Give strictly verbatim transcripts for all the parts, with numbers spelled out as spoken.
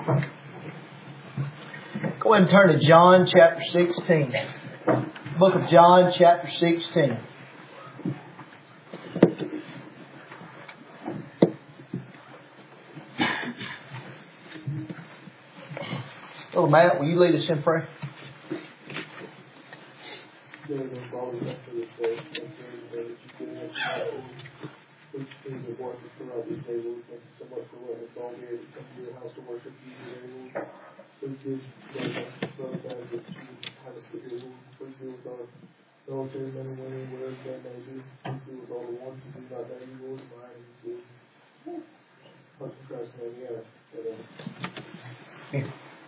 Go ahead and turn to John chapter sixteen. Book of John chapter sixteen. Little Matt, will you lead us in prayer? Please continue to bless us throughout this day, Lord. Thank you so much for letting us all be able to come to your house to worship you today, Lord. Please give us brother times that you would have us to hear, Lord. Please be with our military men and women, wherever they may be. Please be with all the ones who do not know you, Lord, and my enemies, Lord. Touch in Christ's name, yeah.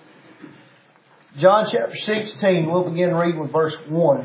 John chapter sixteen, we'll begin reading with verse one.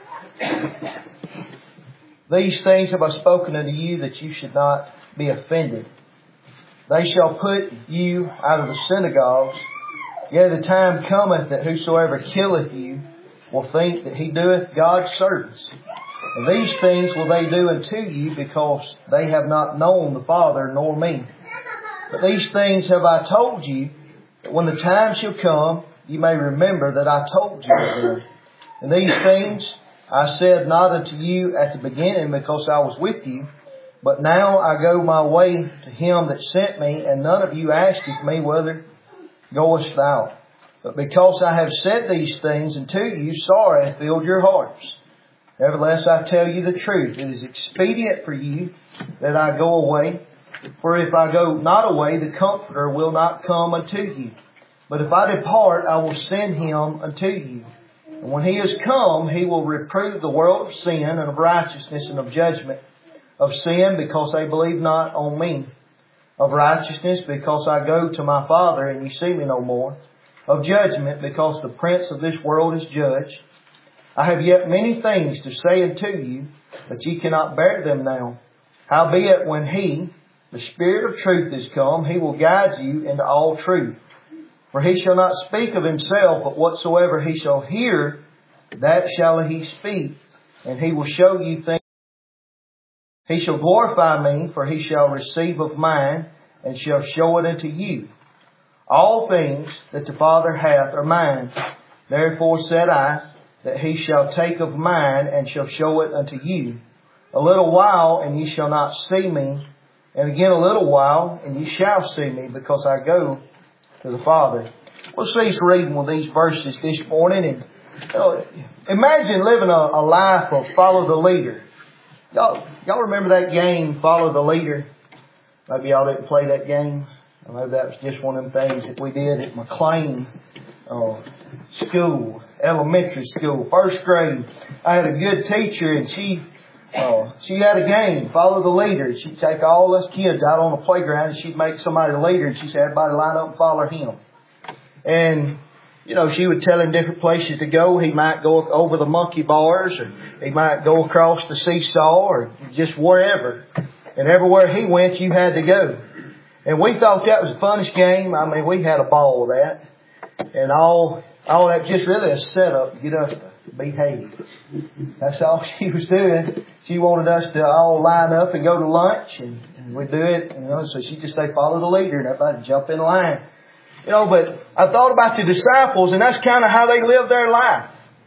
These things have I spoken unto you, that you should not be offended. They shall put you out of the synagogues. Yea, the time cometh that whosoever killeth you will think that he doeth God's service. And these things will they do unto you, because they have not known the Father nor me. But these things have I told you, that when the time shall come, you may remember that I told you of them. And these things I said not unto you at the beginning, because I was with you. But now I go my way to him that sent me, and none of you asketh me, whither goest thou? But because I have said these things unto you, sorrow hath filled your hearts. Nevertheless, I tell you the truth. It is expedient for you that I go away. For if I go not away, the Comforter will not come unto you. But if I depart, I will send him unto you. And when he is come, he will reprove the world of sin and of righteousness and of judgment. Of sin, because they believe not on me. Of righteousness, because I go to my Father, and ye see me no more. Of judgment, because the prince of this world is judged. I have yet many things to say unto you, but ye cannot bear them now. Howbeit, when he, the Spirit of truth, is come, he will guide you into all truth. For he shall not speak of himself, but whatsoever he shall hear, that shall he speak. And he will show you things. He shall glorify me, for he shall receive of mine, and shall show it unto you. All things that the Father hath are mine. Therefore said I, that he shall take of mine, and shall show it unto you. A little while, and ye shall not see me. And again a little while, and ye shall see me, because I go to the Father. We'll cease reading with these verses this morning. And you know, imagine living a, a life of follow the leader. Y'all, y'all remember that game, Follow the Leader? Maybe y'all didn't play that game. Or maybe that was just one of them things that we did at McLean uh, school, elementary school, first grade. I had a good teacher, and she uh, she had a game, Follow the Leader. She'd take all us kids out on the playground, and she'd make somebody the leader, and she said, everybody line up and follow him. And you know, she would tell him different places to go. He might go over the monkey bars, or he might go across the seesaw, or just wherever. And everywhere he went, you had to go. And we thought that was the funnest game. I mean, we had a ball with that. And all, all that just really a setup to get us to behave. That's all she was doing. She wanted us to all line up and go to lunch, and, and we'd do it. You know, so she'd just say, follow the leader, and everybody would jump in line. You know, but I thought about the disciples, and that's kind of how they lived their life.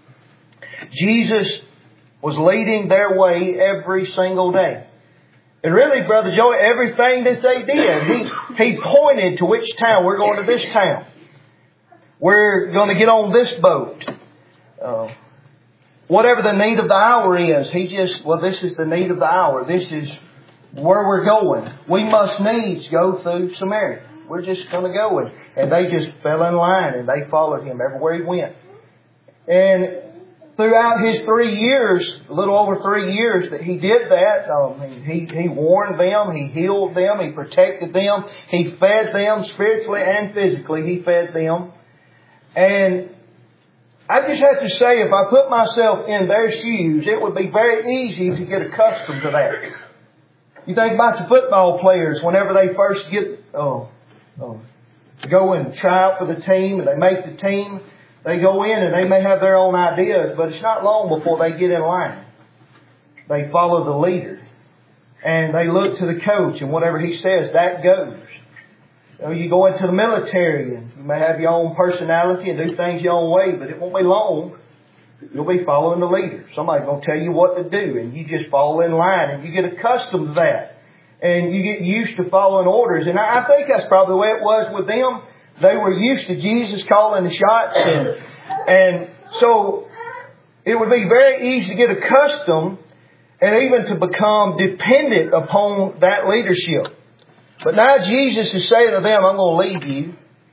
Jesus was leading their way every single day. And really, Brother Joey, everything that they did, he, he pointed to which town. We're going to this town. We're going to get on this boat. Uh, whatever the need of the hour is, he just, well, this is the need of the hour. This is where we're going. We must needs go through Samaria. We're just going to go with it. And they just fell in line, and they followed him everywhere he went. And throughout his three years, a little over three years that he did that, um, he, he warned them, he healed them, he protected them, he fed them spiritually and physically. He fed them. And I just have to say, if I put myself in their shoes, it would be very easy to get accustomed to that. You think about the football players, whenever they first get... Oh, Oh, go and try out for the team, and they make the team. They go in, and they may have their own ideas, but it's not long before they get in line. They follow the leader, and they look to the coach, and whatever he says, that goes. You know, you go into the military, and You may have your own personality and do things your own way, but it won't be long. You'll be following the leader. Somebody's going to tell you what to do, and you just fall in line, and you get accustomed to that. And you get used to following orders. And I think that's probably the way it was with them. They were used to Jesus calling the shots. And, and so it would be very easy to get accustomed and even to become dependent upon that leadership. But now Jesus is saying to them, I'm going to leave you.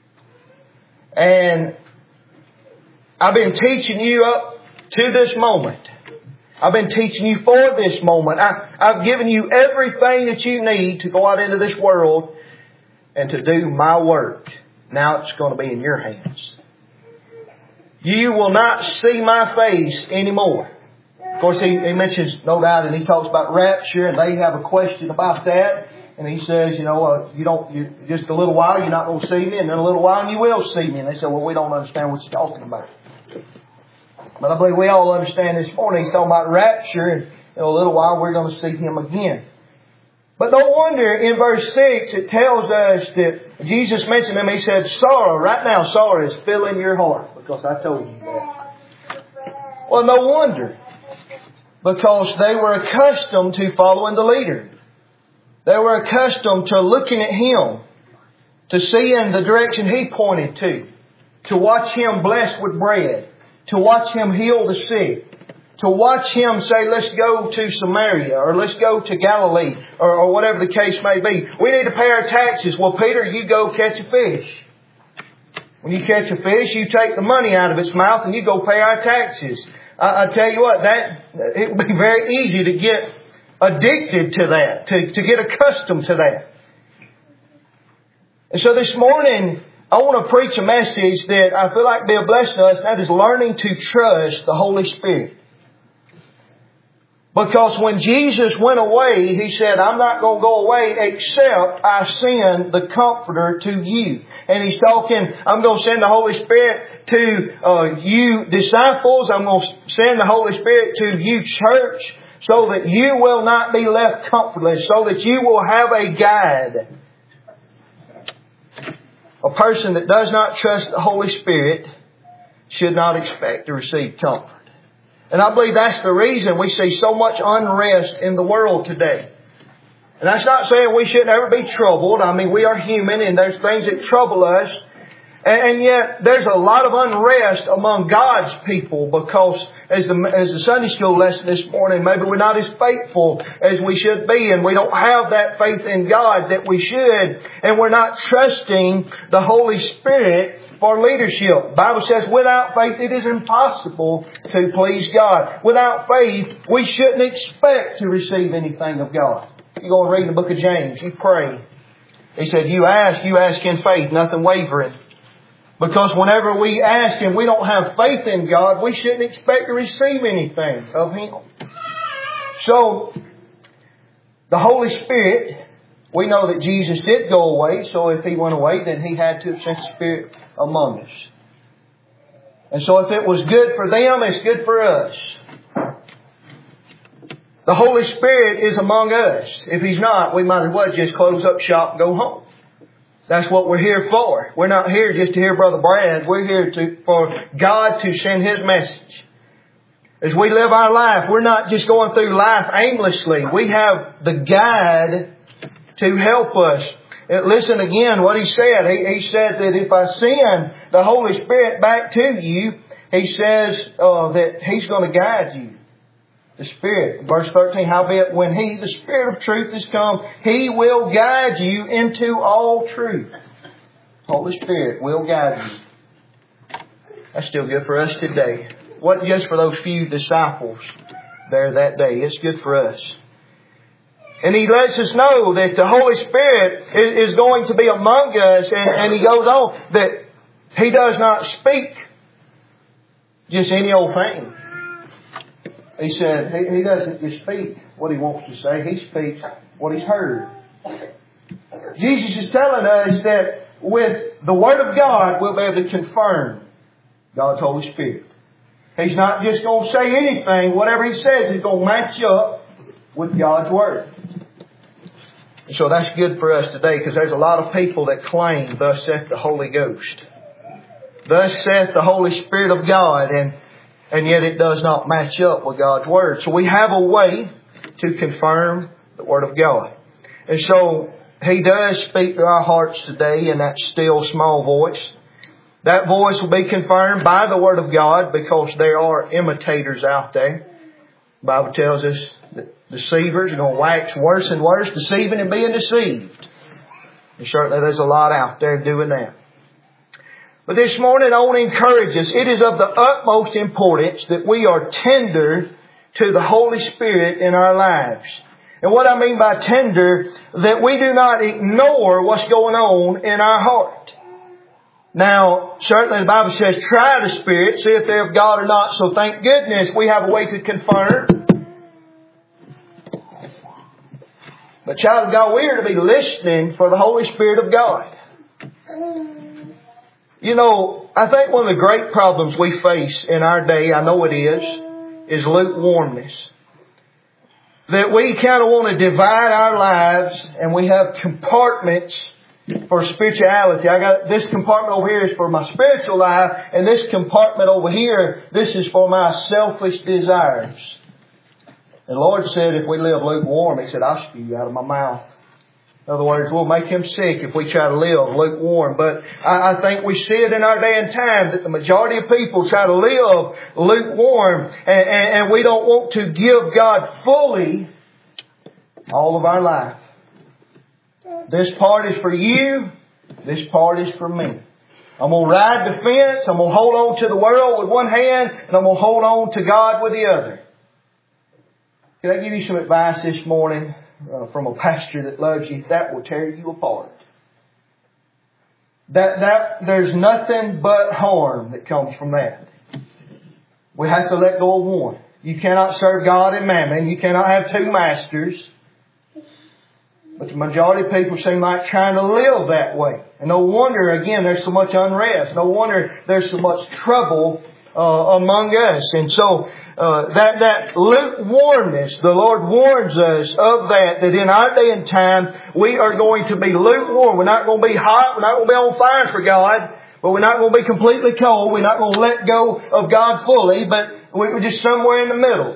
And I've been teaching you up to this moment. I've been teaching you for this moment. I, I've given you everything that you need to go out into this world and to do my work. Now it's going to be in your hands. You will not see my face anymore. Of course, he, he mentions, no doubt, and he talks about rapture, and they have a question about that. And he says, you know, uh, you don't, you, just a little while you're not going to see me, and then a little while and you will see me. And they say, well, we don't understand what you're talking about. But I believe we all understand this morning. He's talking about rapture, and in a little while we're going to see Him again. But no wonder in verse six it tells us that Jesus mentioned Him. He said, sorrow, right now sorrow is filling your heart, because I told you that. Well, no wonder. Because they were accustomed to following the leader. They were accustomed to looking at Him, to seeing the direction He pointed to, to watch Him bless with bread, to watch Him heal the sick, to watch Him say, let's go to Samaria, or let's go to Galilee, or, or whatever the case may be. We need to pay our taxes. Well, Peter, you go catch a fish. When you catch a fish, you take the money out of its mouth and you go pay our taxes. I, I tell you what, that it would be very easy to get addicted to that, to, to get accustomed to that. And so this morning, I want to preach a message that I feel like will be a blessing to us, and that is learning to trust the Holy Spirit. Because when Jesus went away, He said, I'm not going to go away except I send the Comforter to you. And He's talking, I'm going to send the Holy Spirit to uh, you disciples. I'm going to send the Holy Spirit to you church, so that you will not be left comfortless, so that you will have a guide. A person that does not trust the Holy Spirit should not expect to receive comfort. And I believe that's the reason we see so much unrest in the world today. And that's not saying we shouldn't ever be troubled. I mean, we are human and there's things that trouble us. And yet there's a lot of unrest among God's people, because as the, as the Sunday school lesson this morning, maybe we're not as faithful as we should be, and we don't have that faith in God that we should, and we're not trusting the Holy Spirit for leadership. The Bible says without faith it is impossible to please God. Without faith we shouldn't expect to receive anything of God. You go and read the book of James, you pray. He said, you ask, you ask in faith, nothing wavering. Because whenever we ask and we don't have faith in God, we shouldn't expect to receive anything of Him. So, the Holy Spirit, we know that Jesus did go away. So if He went away, then He had to have sent the Spirit among us. And so if it was good for them, it's good for us. The Holy Spirit is among us. If He's not, we might as well just close up shop and go home. That's what we're here for. We're not here just to hear Brother Brad. We're here to, for God to send His message. As we live our life, we're not just going through life aimlessly. We have the guide to help us. Listen again what He said. He, he said that if I send the Holy Spirit back to you, He says uh, that He's going to guide you. The Spirit, verse thirteen, howbeit when He, the Spirit of truth, is come, He will guide you into all truth. Holy Spirit will guide you. That's still good for us today. Wasn't just for those few disciples there that day. It's good for us. And He lets us know that the Holy Spirit is going to be among us. And, and He goes on that He does not speak just any old thing. He said he, he doesn't just speak what He wants to say. He speaks what He's heard. Jesus is telling us that with the Word of God, we'll be able to confirm God's Holy Spirit. He's not just going to say anything. Whatever He says is going to match up with God's Word. So that's good for us today, because there's a lot of people that claim, thus saith the Holy Ghost. Thus saith the Holy Spirit of God, and, and yet it does not match up with God's Word. So we have a way to confirm the Word of God. And so He does speak to our hearts today in that still small voice. That voice will be confirmed by the Word of God, because there are imitators out there. The Bible tells us that deceivers are going to wax worse and worse, deceiving and being deceived. And certainly there's a lot out there doing that. But this morning I want to encourage us. It is of the utmost importance that we are tender to the Holy Spirit in our lives. And what I mean by tender, that we do not ignore what's going on in our heart. Now, certainly the Bible says, try the Spirit, see if they're of God or not. So thank goodness we have a way to confirm. But child of God, we are to be listening for the Holy Spirit of God. You know, I think one of the great problems we face in our day, I know it is, is lukewarmness. That we kind of want to divide our lives, and we have compartments for spirituality. I got this compartment over here is for my spiritual life, and this compartment over here, this is for my selfish desires. And the Lord said if we live lukewarm, He said, I'll spew you out of my mouth. In other words, we'll make Him sick if we try to live lukewarm. But I, I think we see it in our day and time that the majority of people try to live lukewarm, and, and, and we don't want to give God fully all of our life. This part is for you. This part is for me. I'm going to ride the fence. I'm going to hold on to the world with one hand, and I'm going to hold on to God with the other. Can I give you some advice this morning? Uh, from a pastor that loves you, that will tear you apart. That, that, there's nothing but harm that comes from that. We have to let go of one. You cannot serve God and mammon. You cannot have two masters. But the majority of people seem like trying to live that way. And no wonder, again, there's so much unrest. No wonder there's so much trouble uh, among us. And so, Uh, that, that lukewarmness, the Lord warns us of that, that in our day and time, we are going to be lukewarm. We're not going to be hot. We're not going to be on fire for God. But we're not going to be completely cold. We're not going to let go of God fully. But we're just somewhere in the middle.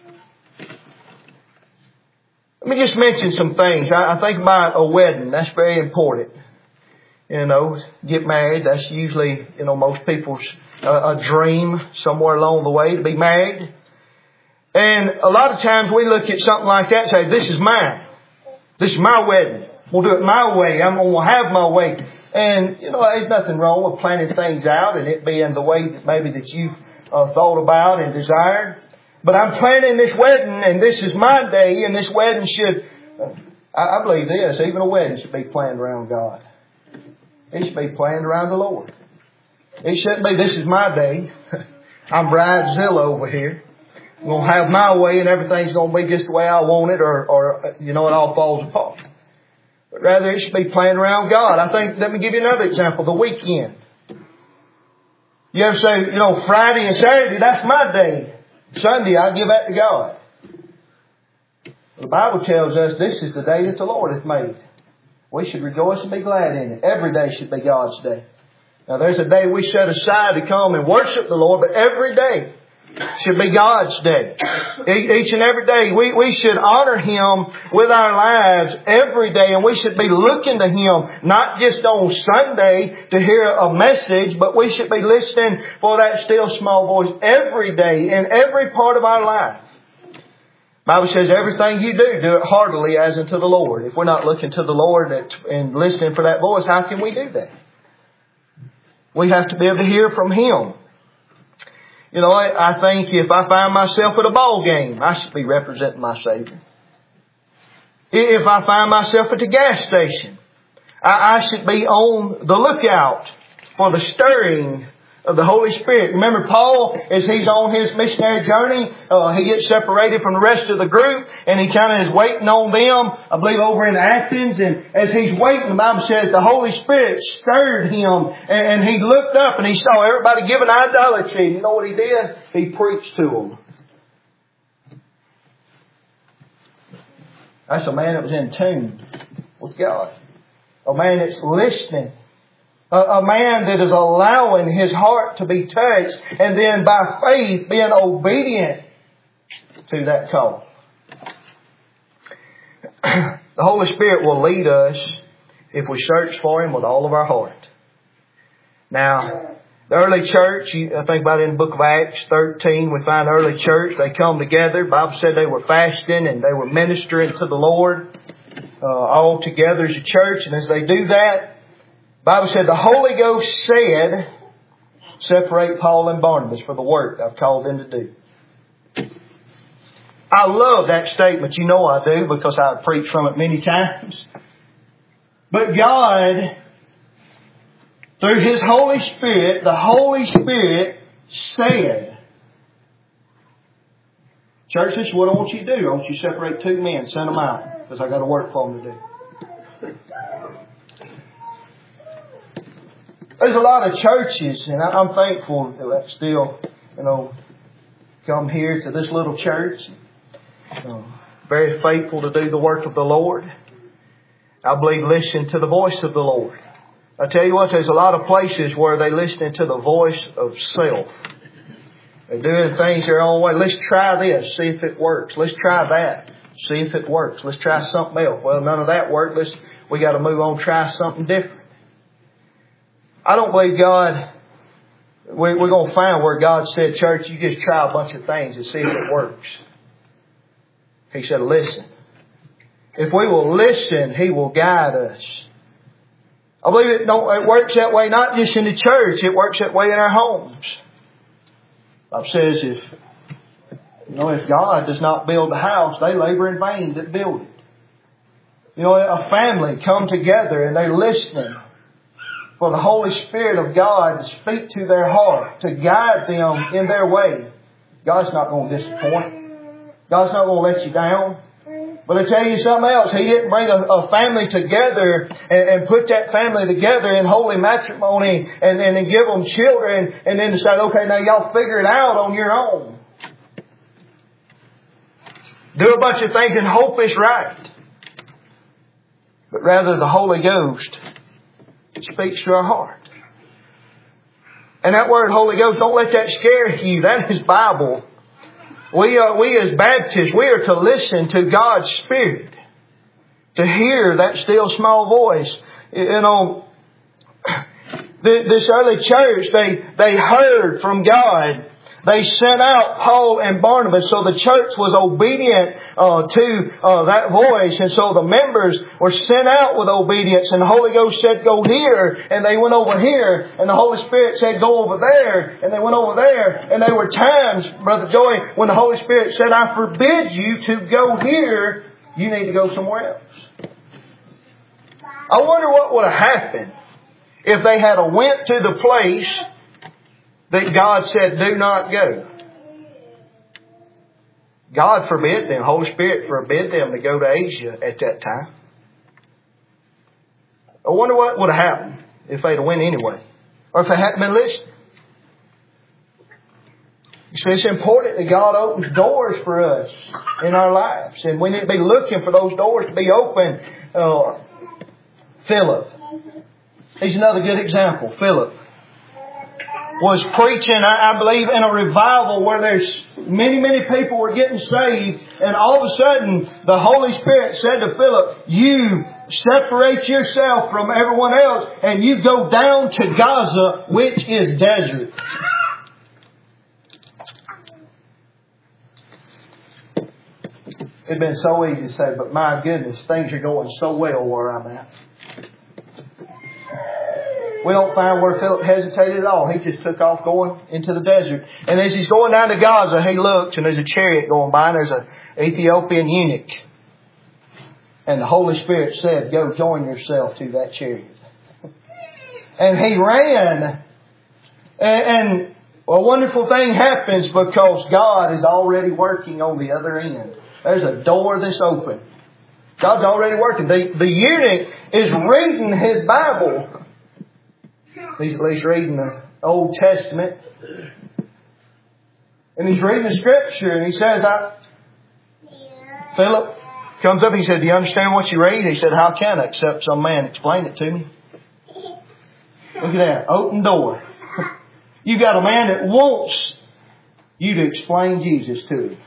Let me just mention some things. I, I think about a wedding. That's very important. You know, get married. That's usually, you know, most people's uh, a dream somewhere along the way to be married. And a lot of times we look at something like that and say, this is mine. This is my wedding. We'll do it my way. I'm going to have my way. And, you know, there's nothing wrong with planning things out and it being the way that maybe that you've uh, thought about and desired. But I'm planning this wedding, and this is my day, and this wedding should, uh, I, I believe this, even a wedding should be planned around God. It should be planned around the Lord. It shouldn't be, this is my day. I'm bridezilla over here. I'm going to have my way and everything's going to be just the way I want it, or, or, you know, it all falls apart. But rather it should be planned around God. I think, let me give you another example, the weekend. You ever say, you know, Friday and Saturday, that's my day. Sunday, I give that to God. The Bible tells us this is the day that the Lord hath made. We should rejoice and be glad in it. Every day should be God's day. Now there's a day we set aside to come and worship the Lord, but every day should be God's day. Each and every day we, we should honor Him with our lives every day, and we should be looking to Him not just on Sunday to hear a message, but we should be listening for that still small voice every day in every part of our life. The Bible says everything you do, do it heartily as unto the Lord. If we're not looking to the Lord and listening for that voice, how can we do that? We have to be able to hear from Him. You know, I, I think if I find myself at a ball game, I should be representing my Savior. If I find myself at the gas station, I, I should be on the lookout for the stirring of the Holy Spirit. Remember Paul, as he's on his missionary journey, uh, he gets separated from the rest of the group, and he kind of is waiting on them, I believe over in Athens, and as he's waiting, the Bible says the Holy Spirit stirred him, and, and he looked up and he saw everybody giving idolatry. And you know what he did? He preached to them. That's a man that was in tune with God. A man that's listening A, a man that is allowing his heart to be touched and then by faith being obedient to that call. The Holy Spirit will lead us if we search for Him with all of our heart. Now, the early church, I think about it in the book of Acts thirteen, we find the early church, they come together. The Bible said they were fasting and they were ministering to the Lord uh, all together as a church. And as they do that, the Bible said the Holy Ghost said, separate Paul and Barnabas for the work I've called them to do. I love that statement. You know I do because I've preached from it many times. But God, through His Holy Spirit, the Holy Spirit said, church, this is what I want you to do. I want you to separate two men, send them out, because I've got a work for them to do. There's a lot of churches, and I'm thankful that still, you know, come here to this little church. Uh, very faithful to do the work of the Lord. I believe listen to the voice of the Lord. I tell you what, there's a lot of places where they listening to the voice of self. They're doing things their own way. Let's try this, see if it works. Let's try that, see if it works. Let's try something else. Well, none of that worked. Let's, we got to move on, try something different. I don't believe God, we're going to find where God said, church, you just try a bunch of things and see if it works. He said, listen. If we will listen, He will guide us. I believe it, don't, it works that way not just in the church. It works that way in our homes. The Bible says if, you know, if God does not build the house, they labor in vain that build it. You know, a family come together and they're listening for the Holy Spirit of God to speak to their heart, to guide them in their way. God's not going to disappoint. God's not going to let you down. But I tell you something else. He didn't bring a, a family together and, and put that family together in holy matrimony and, and then give them children and then decide, okay, now y'all figure it out on your own. Do a bunch of things and hope it's right. But rather the Holy Ghost speaks to our heart. And that word Holy Ghost, don't let that scare you. That is Bible. We are, we as Baptists, we are to listen to God's Spirit. To hear that still small voice. You know, this early church, they, they heard from God. They sent out Paul and Barnabas, so the church was obedient uh, to uh, that voice. And so the members were sent out with obedience. And the Holy Ghost said, go here. And they went over here. And the Holy Spirit said, go over there. And they went over there. And there were times, Brother Joey, when the Holy Spirit said, I forbid you to go here. You need to go somewhere else. I wonder what would have happened if they had went to the place that God said, do not go. God forbid them. Holy Spirit forbid them to go to Asia at that time. I wonder what would have happened if they'd have went anyway. Or if they hadn't been listening. You see, it's important that God opens doors for us in our lives. And we need to be looking for those doors to be open. Uh, Philip. He's another good example. Philip was preaching, I believe, in a revival where there's many, many people were getting saved. And all of a sudden, the Holy Spirit said to Philip, you separate yourself from everyone else and you go down to Gaza, which is desert. It'd been so easy to say, but my goodness, things are going so well where I'm at. We don't find where Philip hesitated at all. He just took off going into the desert. And as he's going down to Gaza, he looks and there's a chariot going by and there's an Ethiopian eunuch. And the Holy Spirit said, go join yourself to that chariot. And he ran. And, and a wonderful thing happens because God is already working on the other end. There's a door that's open. God's already working. The, the eunuch is reading his Bible. He's at least reading the Old Testament. And he's reading the Scripture. And he says, I, Philip comes up. He said, do you understand what you read? He said, how can I except some man explain it to me? Look at that. Open door. You got a man that wants you to explain Jesus to him.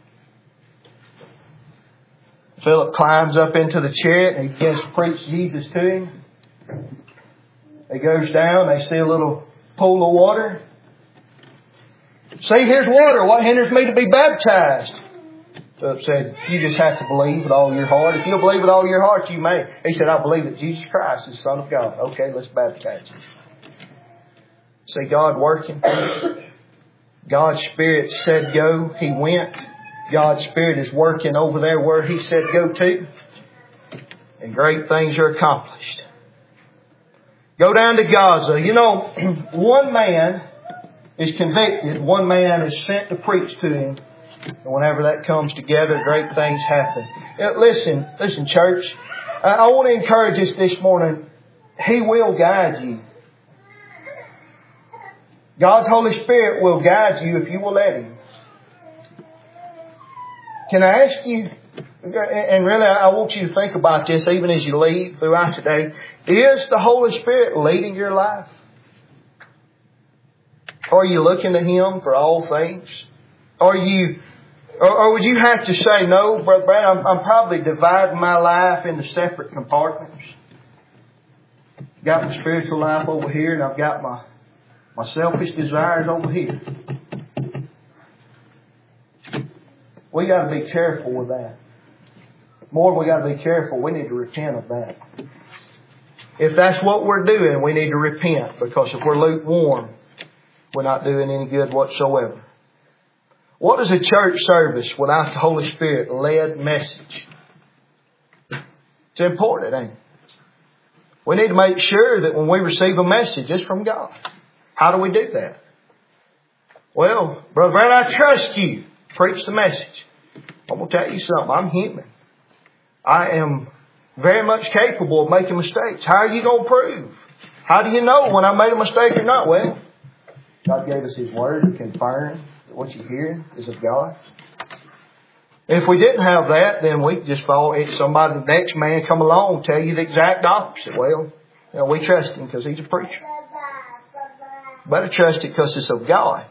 Philip climbs up into the chariot and he begins to preach Jesus to him. He goes down. They see a little pool of water. See, here's water. What hinders me to be baptized? Philip said, you just have to believe with all your heart. If you'll believe with all your heart, you may. He said, I believe that Jesus Christ is the Son of God. Okay, let's baptize you. See God working. God's Spirit said go. He went. God's Spirit is working over there where He said go to. And great things are accomplished. Go down to Gaza. You know, one man is convicted. One man is sent to preach to him. And whenever that comes together, great things happen. Listen, listen, church. I want to encourage us this morning. He will guide you. God's Holy Spirit will guide you if you will let Him. Can I ask you, and really I want you to think about this even as you leave throughout today. Is the Holy Spirit leading your life? Are you looking to Him for all things? Are you, or, or would you have to say, no, Brother Brad, I'm, I'm probably dividing my life into separate compartments. Got my spiritual life over here and I've got my, my selfish desires over here. We got to be careful with that. More, we got to be careful. We need to repent of that. If that's what we're doing, we need to repent, because if we're lukewarm, we're not doing any good whatsoever. What is a church service without the Holy Spirit led message? It's important, ain't it? We need to make sure that when we receive a message, it's from God. How do we do that? Well, Brother Brad, I trust you. Preach the message. I'm going to tell you something. I'm human. I am very much capable of making mistakes. How are you going to prove? How do you know when I made a mistake or not? Well, God gave us His Word to confirm that what you hear is of God. If we didn't have that, then we just follow it. Somebody, the next man come along and tell you the exact opposite. Well, you know, we trust him because he's a preacher. Better trust it because it's of God.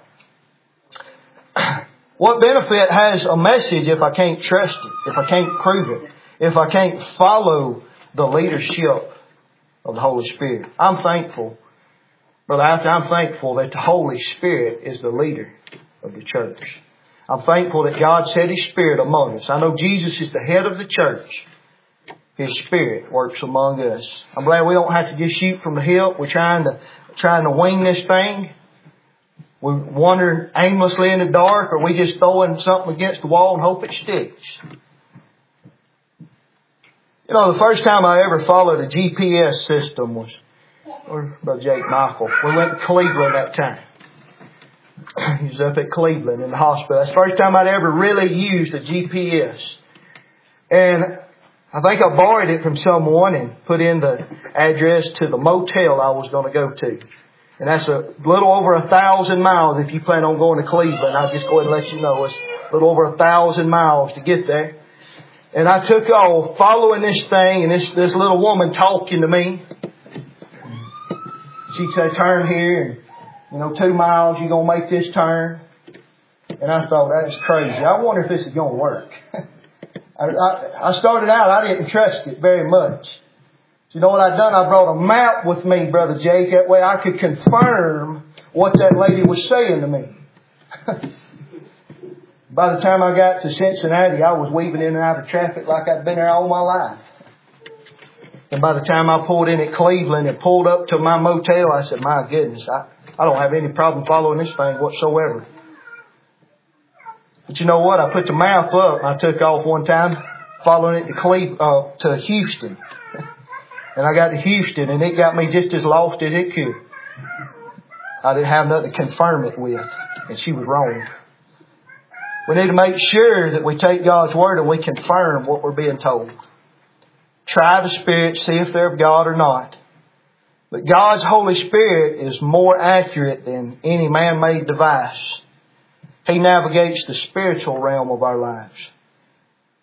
What benefit has a message if I can't trust it, if I can't prove it, if I can't follow the leadership of the Holy Spirit? I'm thankful, Brother Alton, I'm thankful that the Holy Spirit is the leader of the church. I'm thankful that God set His Spirit among us. I know Jesus is the head of the church. His Spirit works among us. I'm glad we don't have to just shoot from the hip. We're trying to trying to wing this thing. We wander aimlessly in the dark, or we just throwing something against the wall and hope it sticks. You know, the first time I ever followed a G P S system was, or Brother Jake Michael. We went to Cleveland that time. He was up at Cleveland in the hospital. That's the first time I'd ever really used a G P S. And I think I borrowed it from someone and put in the address to the motel I was going to go to. And that's a little over a thousand miles if you plan on going to Cleveland. I'll just go ahead and let you know it's a little over a thousand miles to get there. And I took off following this thing, and this, this little woman talking to me. She said, turn here, and you know, two miles, you're going to make this turn. And I thought, that's crazy. I wonder if this is going to work. I, I, I started out, I didn't trust it very much. You know what I'd done? I brought a map with me, Brother Jake. That way I could confirm what that lady was saying to me. By the time I got to Cincinnati, I was weaving in and out of traffic like I'd been there all my life. And by the time I pulled in at Cleveland and pulled up to my motel, I said, my goodness, I, I don't have any problem following this thing whatsoever. But you know what? I put the map up and I took off one time following it to Cleveland, uh, to Houston. And I got to Houston, and it got me just as lost as it could. I didn't have nothing to confirm it with, and she was wrong. We need to make sure that we take God's Word and we confirm what we're being told. Try the Spirit, see if they're of God or not. But God's Holy Spirit is more accurate than any man-made device. He navigates the spiritual realm of our lives.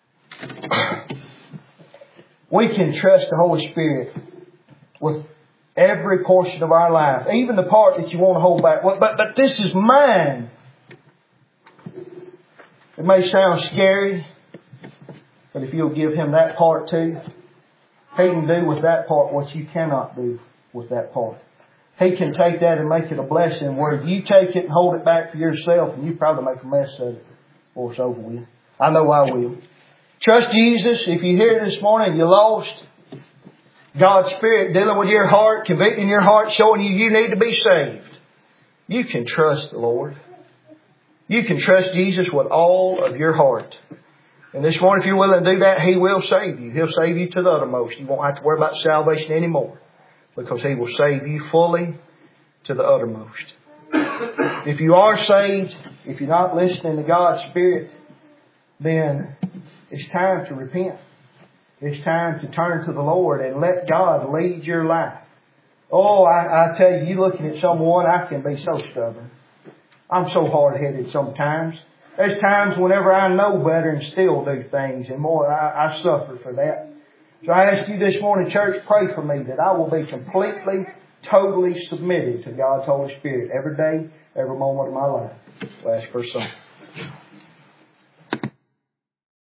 We can trust the Holy Spirit with Every portion of our life. Even the part that you want to hold back. Well, but, but this is mine. It may sound scary. But if you'll give Him that part too, He can do with that part what you cannot do with that part. He can take that and make it a blessing where you take it and hold it back for yourself and you probably make a mess of it before it's over with. I know I will. Trust Jesus. If you're here this morning, you're lost. God's Spirit dealing with your heart, convicting your heart, showing you you need to be saved. You can trust the Lord. You can trust Jesus with all of your heart. And this morning, if you're willing to do that, He will save you. He'll save you to the uttermost. You won't have to worry about salvation anymore, because He will save you fully to the uttermost. If you are saved, if you're not listening to God's Spirit, then it's time to repent. It's time to turn to the Lord and let God lead your life. Oh, I, I tell you, you looking at someone, I can be so stubborn. I'm so hard-headed sometimes. There's times whenever I know better and still do things, and more, I, I suffer for that. So I ask you this morning, church, pray for me that I will be completely, totally submitted to God's Holy Spirit every day, every moment of my life. We'll ask for a song.